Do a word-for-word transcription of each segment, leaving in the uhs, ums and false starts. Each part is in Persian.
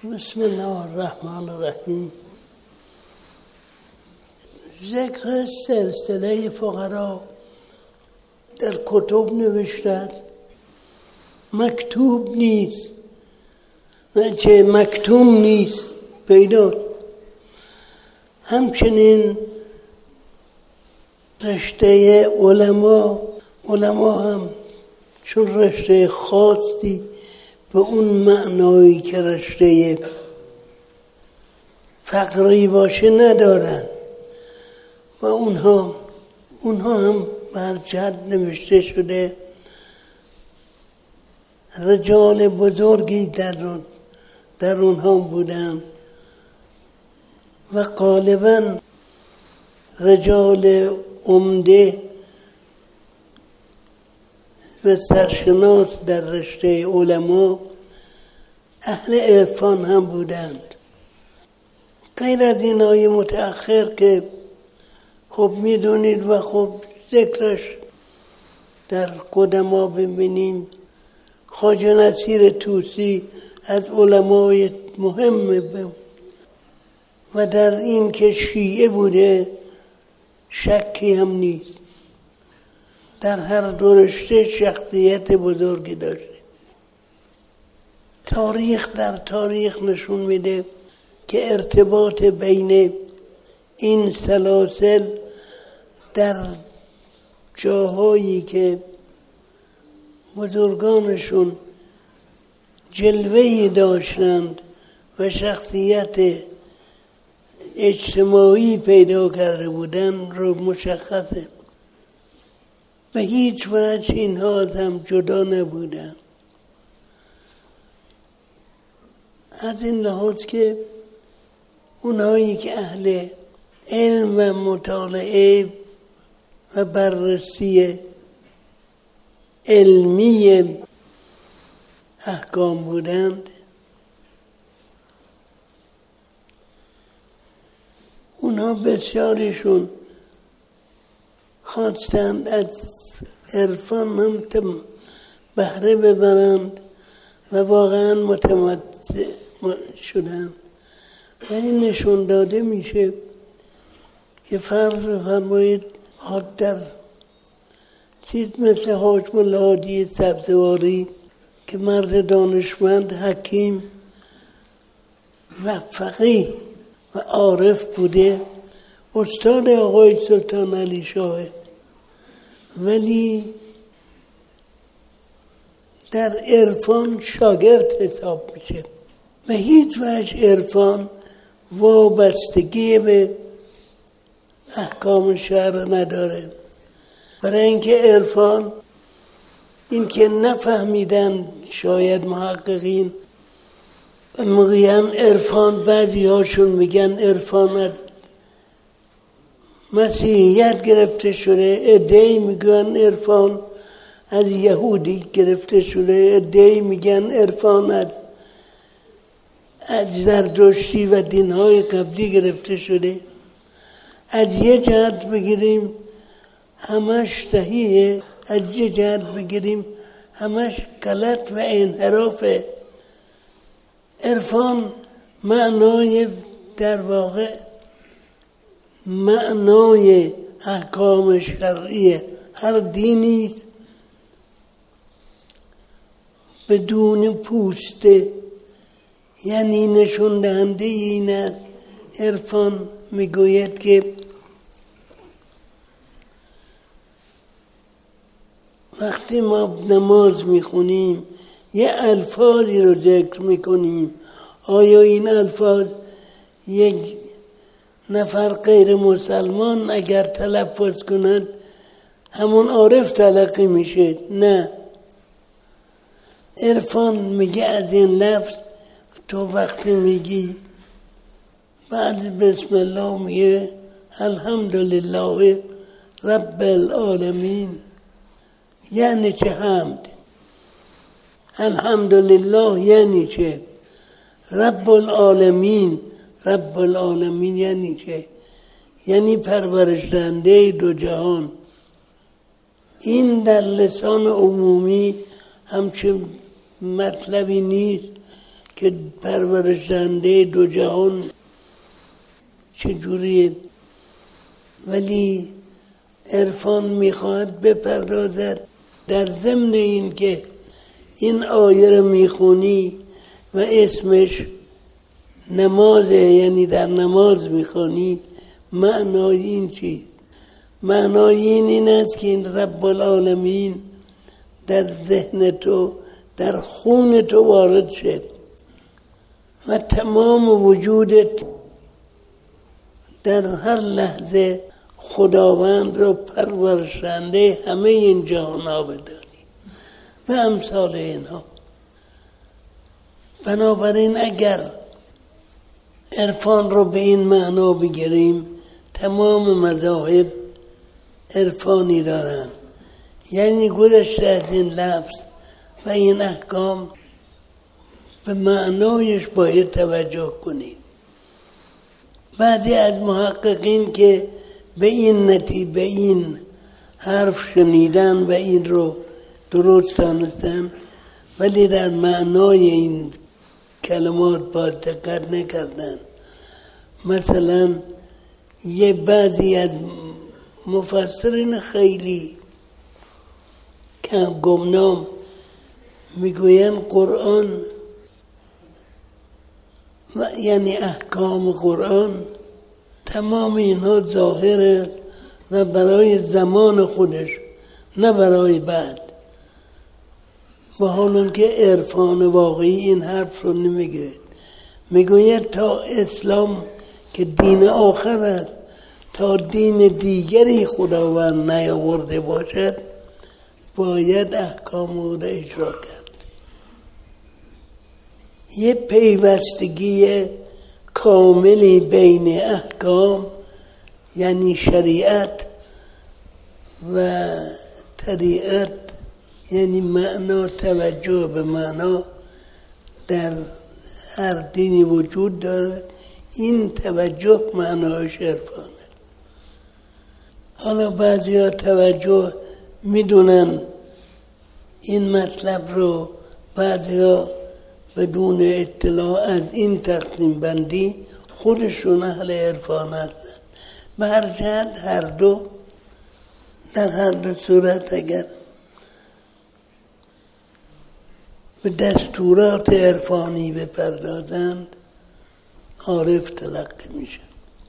بسم الله الرحمن الرحیم. ذکر سلسله فقرا در کتب نوشته، مکتوب نیست و چه مکتوم نیست پیدا. همچنین رشته علما علما هم چون رشته خاصی به اون معنایی که رشته فقری باشه ندارن و اونها اونها هم بر جد نوشته شده. رجال بزرگی در اون در اونها بودن و غالبا رجال عمده و سرشناس در رشته علما اهل عرفان هم بودند. غیر از اینای متأخر که خب میدونید و خب ذکرش در قدما ببینیم، خواجه نصیر طوسی از علمای مهم بود و در این که شیعه بوده شکی هم نیست. در هر دو رشته شخصیت بزرگی داشته. تاریخ در تاریخ نشون میده که ارتباط بین این سلاسل در جاهایی که بزرگانشون جلوه‌ای داشتند و شخصیت اجتماعی پیدا کرده بودند رو مشخصه. به هیچ وجه اینها از هم جدا نبودند. از این لحاظ که اونهایی که اهل علم و مطالعه و بررسی علمی احکام بودند، اونها بسیاریشون خواستند از عرفان هم بهره ببرند و واقعا متمتع شدند. و این نشون داده میشه که فرض بفرمایید در چیز مثل حاج مولا هادی سبزواری که مرد دانشمند، حکیم و فقیه و عارف بوده، استاد آقای سلطان علی شاه، ولی در عرفان شاگرد حساب میشه. به هیچ وجه عرفان وابستگی به احکام شرع نداره، برای اینکه عرفان این که نفهمیدن شاید محققین میگن عرفان، بعضی هاشون میگن عرفان از مسیحیت گرفته شده، عده‌ای میگن عرفان از یهودی گرفته شده، عده‌ای میگن عرفان از از زرتشتی و دینهای قبلی گرفته شده. از یه جهت بگیریم همش صحیحه، از یه جهت بگیریم همش غلط و انحرافه. عرفان معنای در واقع معنای احکام شرعی هر دینی بدون پوسته، یعنی نشون دهنده این است. عرفان میگوید که وقتی ما نماز میخونیم یه الفاظی رو ذکر میکنیم، آیا این الفاظ یک نفر غیر مسلمان اگر تلفظ کند همون عارف تلقی میشه؟ نه. عرفان میگه از این لفظ تو وقتی میگی بعد بسم الله میگه الحمدلله رب العالمین، یعنی چه حمد؟ الحمدلله یعنی چه؟ رب العالمین رب العالمین یعنی چه؟ یعنی پرورش دهنده دو جهان. این در لسان عمومی همچون مطلبی نیست که پرورشنده دو جهان چجوریه، ولی عرفان میخواد بپردازد در ضمن این که این آیه رو میخونی و اسمش نمازه، یعنی در نماز میخونی، معنای این چیز؟ معنای این این است که این رب العالمین در ذهن تو، در خون تو وارد شد و تمام وجودت در هر لحظه خداوند رو پرورشنده همه این جهان‌ها بدانی و امثال اینها. بنابراین اگر عرفان رو به این معنا بگیریم، تمام مذاهب عرفانی دارن، یعنی گذشته از این لفظ و این احکام به معنایش باید توجه کنید. بعضی از محققین که به این نتیجه به این حرف شنیدن و این رو درست دانستن، ولی در معنای این کلمات با دقت نکردن. مثلا یه بعضی از مفسرین خیلی که گمنام میگوین قرآن و یعنی احکام قرآن تمام اینها ظاهره و برای زمان خودش، نه برای بعد. و حالا که عرفان واقعی این حرف رو نمیگه، میگوید تا اسلام که دین آخر است، تا دین دیگری خداوند نیاورده باشد، باید احکام او را اجرا کرد. یه پیوستگی کاملی بین احکام یعنی شریعت و طریقت یعنی معنا، توجه به معنا در هر دینی وجود داره. این توجه معناش عرفانه. حالا بعضی ها توجه میدونن این مطلب رو، بعضی ها بدون اطلاع از این تقسیم بندی خودشون اهل عرفان هستن. به هر جهت هر دو، در هر دو صورت اگر به دستورات عرفانی بپردازند عارف تلقی میشه.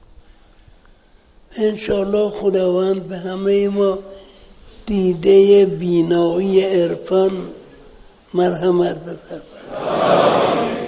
انشاءالله خداوند به همه ما دیده بینایی عرفان مرحمت بفرماید.